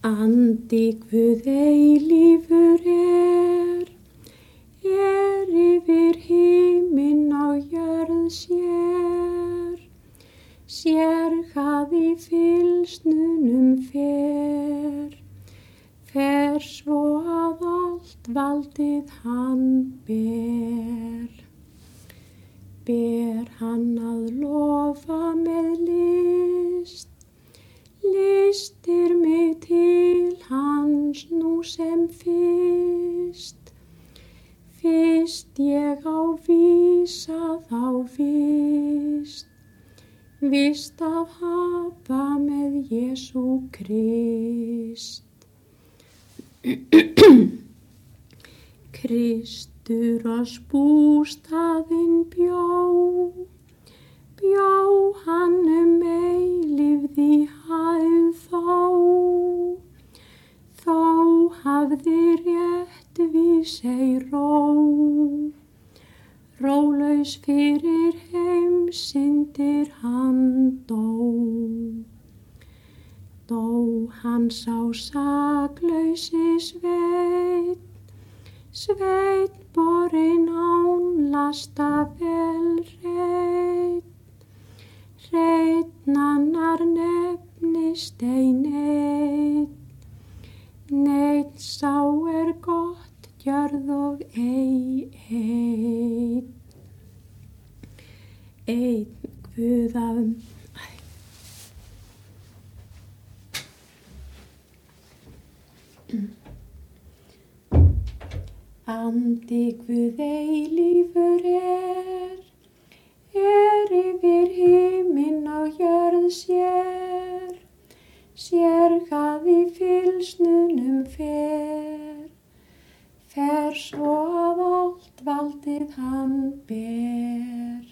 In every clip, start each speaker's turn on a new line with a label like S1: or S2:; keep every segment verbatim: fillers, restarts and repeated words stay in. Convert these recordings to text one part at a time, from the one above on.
S1: Andi Guð eilífur er, er yfir himinn á jörð sér, sér hvað í fylgsnunum fer, fer svo að allt valdið hann ber. Ber hann að lofa með list, listir mig til hans nú sem fyrst. Fyrst ég á vísa þá fyrst, vist að hafa með Jesú Krist. Kristur oss bústaðinn bjó, bjó hann um eilífð í hæð þó, þó hafði réttvísei ró, rólaus fyrir heimsyndir hann dó. Dó hann sá saklausi sveinn, sveinn borinn án lasta vel hreinn, hreinn annar nefnist ei neinn, neinn sá er gott gjörð og ei einn. Einn Guð af Andi Guð eilífur er, er yfir himinn á jörð sér, sér hvað í fylgsnunum fer, fer svo að allt valdið hann ber.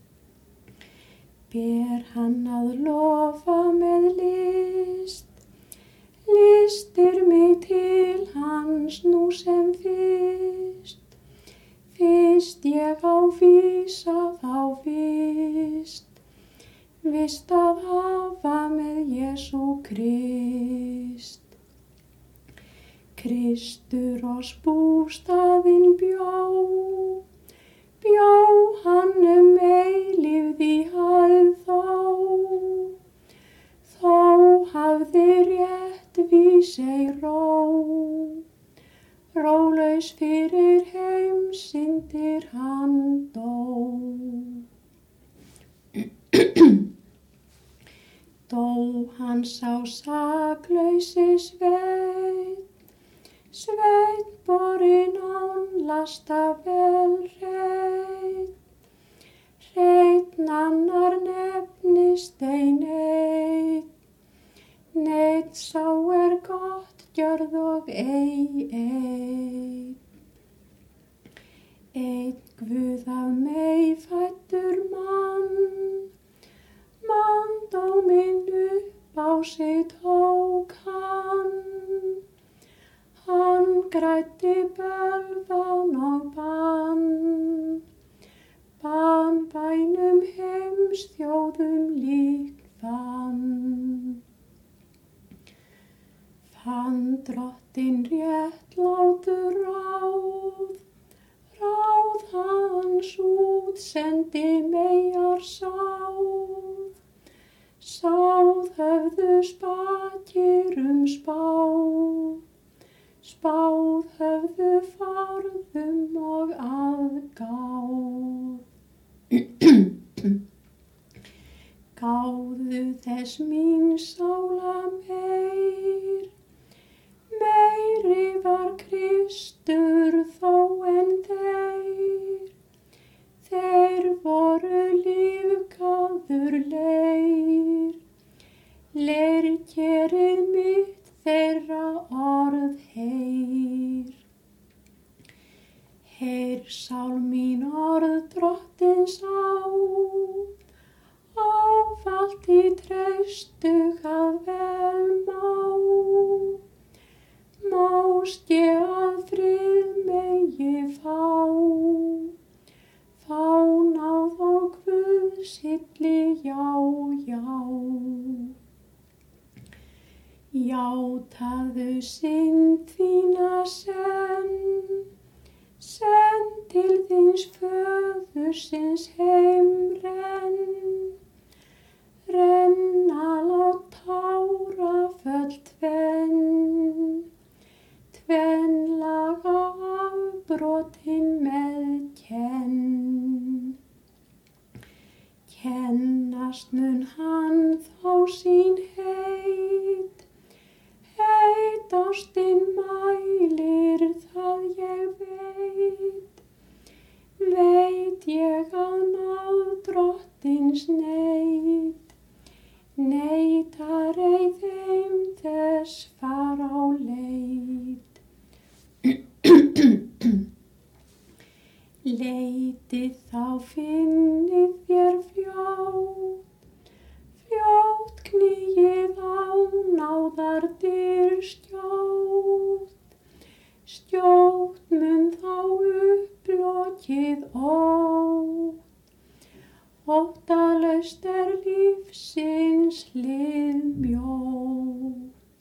S1: Ber hann að lofa með list, listir mig til hans nú sem fyrst, fyrst ég á vísa þá fyrst, vist að hafa með Jesú Krist. Kristur oss bústaðinn bjó, bjó hann um eilífð í hæð þó, þó hafði réttvísei ró, rólaus fyrir heimsyndir hann dó. Dó hann sá saklausi sveinn, sveinn borinn án lasta vel hreinn, hreinn annar nefnist ei neinn, neinn sá er gott gjörð og ei einn. Einn Guð af mey fæddur mann, manndóminn upp á sig tók hann, hann græddi bölvan og bann, bann bænum heims þjóðum lík þann. Fann drottinn réttlátur ráð, ráð hans útsendi meyjar sáð, sáð höfðu spakir spáð, spáð höfðu farðum og aðgáð. Gáðu þess mín sála meir, meiri var Kristur þó en þeir, þeir voru lífgáður leir, leirkerið mitt þeirra orð heyr. Heyr sál mín orð drottins á, ávallt í traustu að vel má, mást ég að frið megi fá, fá náð og Guðs hilli já, já. Já, Játaðu synd þína senn, senn til þíns föðursins heimrenn. Renna lát táraföll tvenn, tvenn laga afbrotin með kenn. Kennast mun hann þá sín heit, heit ástin mælir það ég veit. Veit ég að náð drottins neit, neitar ei þeim þess far á leit. Leitið þá finnið þér fljótt, fljótt knýið á náðar dyr skjótt, skjótt mun þá upplokið ótt. Óttalaust er lífsins hlið mjótt,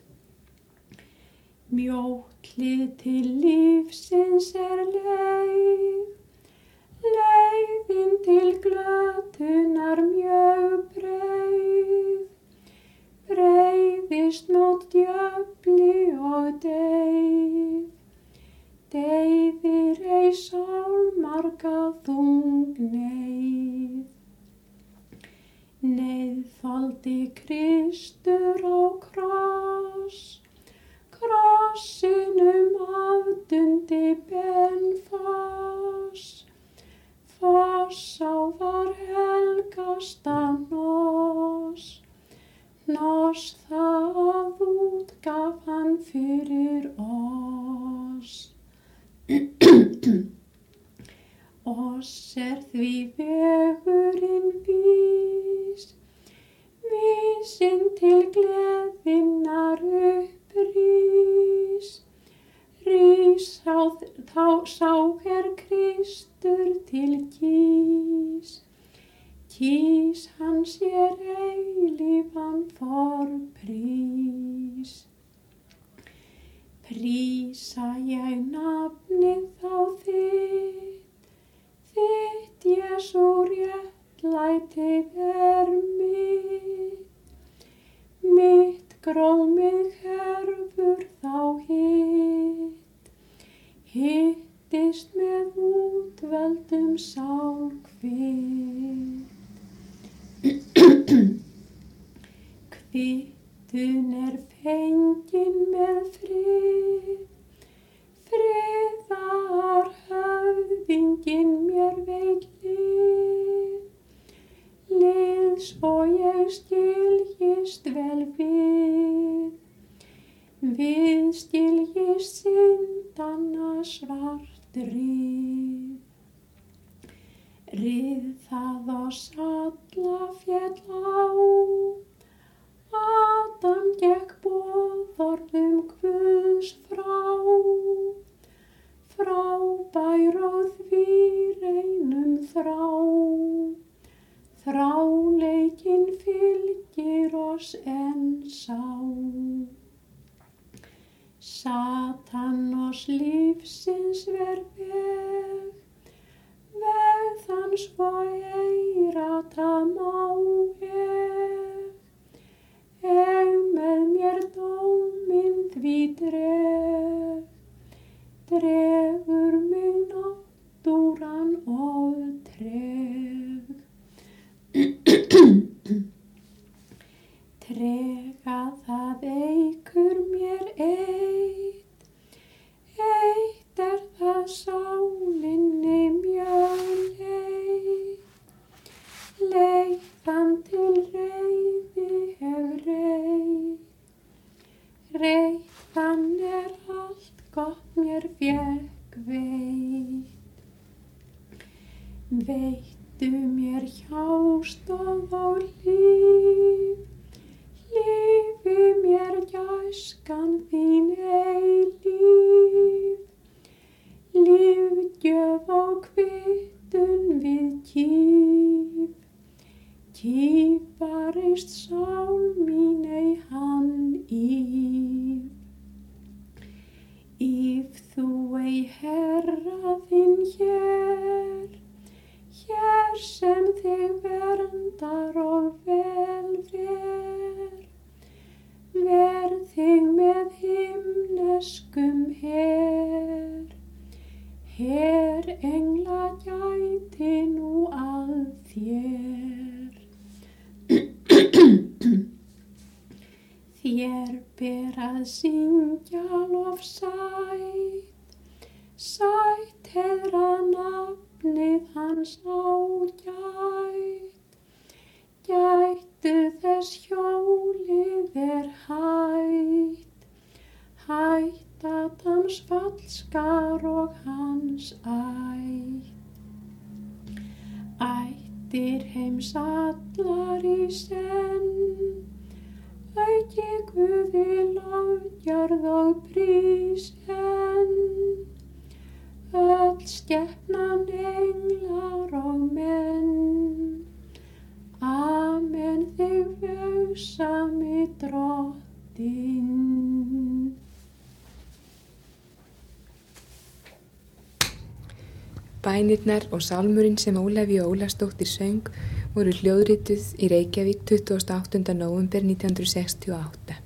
S1: mjótt hlið til lífsins er leið, leiðin til glötunar mjög breið, breiðist mót djöfli og deyð, deyðir ei sál marga þung neyð. Neyð þoldi Kristur á kross, krossinum afdundi benfoss, foss á var helgasta hnoss, hnoss það útgaf hann fyrir oss. Oss er því vegurinn vís, vísinn til gleðinnar upprís, rís á þá sá er Kristur til kýs, kýs hann sér eilífan forprís. Prísa ég nafnið þá þitt, þitt Jesú réttlætið er mitt, mitt grómið herfur þá hitt, hittist með útvöldum sálkvitt. Kvittun er fengin með frið, friðar höfðinginn mér veit lið, lið svo ég skiljist vel við, við skiljist syndanna svart rið. Rið það oss alla féll á, Adam gekk boðorðum Guðs frá, frábær og því reinum þrá, þráleikinn fylgir oss enn sá. Satan oss lífsins ver veg, veg þann svo eirata má ég, eg með mér dóminn því dreg, dregur mig náttúran og treg. Trega það eikur mér eitt, eitt er það sálinni mjög leitt, leiðan til reiði hef reitt, reiðan er allt gott mér fékk veitt. Veittu mér hjástoð og líf, lífi mér gæskan þín eilíf, lífgjöf og kvittun við kýf, kýf barist sál mín ei hann í. valdar og vel ver. Ver þig með himneskum her. Her engla gæti nú að þér. Þér ber að syngja lofsætt, sætt heiðra nafnið hans ágætt. Gættu þess hjólið er hætt, hætt að hans fallskar og hans ætt. Ættir heims allar í senn, auki Guði lofgjörð og prís enn. Öll skepnan englar og menn, amen þig vögsami drottinn.
S2: Bænirnar og sálmurinn sem Ólafía Ólafsdóttir söng voru hljóðrituð í Reykjavík tuttugasta og áttunda nóvember nítján hundruð sextíu og átta.